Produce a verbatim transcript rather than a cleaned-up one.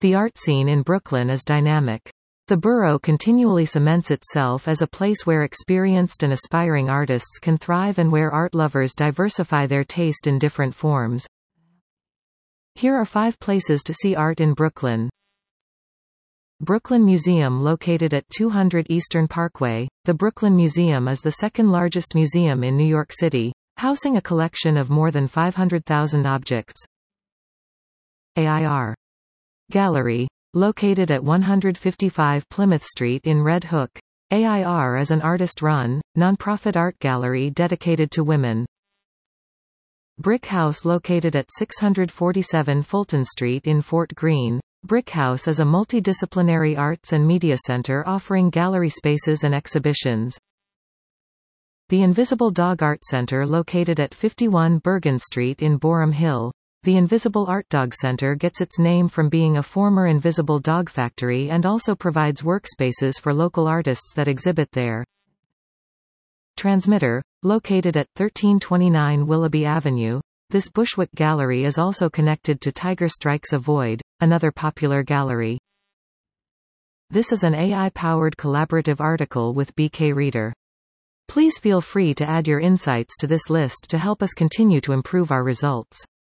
The art scene in Brooklyn is dynamic. The borough continually cements itself as a place where experienced and aspiring artists can thrive and where art lovers diversify their taste in different forms. Here are five places to see art in Brooklyn. Brooklyn Museum, located at two hundred Eastern Parkway. The Brooklyn Museum is the second largest museum in New York City, housing a collection of more than five hundred thousand objects. A I R Gallery, located at one fifty-five Plymouth Street in Red Hook. A I R is an artist-run, nonprofit art gallery dedicated to women. Brick House, located at six forty-seven Fulton Street in Fort Greene. Brick House is a multidisciplinary arts and media center offering gallery spaces and exhibitions. The Invisible Dog Art Center, located at fifty-one Bergen Street in Boerum Hill. The Invisible Art Dog Center gets its name from being a former Invisible Dog factory and also provides workspaces for local artists that exhibit there. Transmitter, located at thirteen twenty-nine Willoughby Avenue. This Bushwick Gallery is also connected to Tiger Strikes a Void, another popular gallery. This is an A I-powered collaborative article with B K Reader. Please feel free to add your insights to this list to help us continue to improve our results.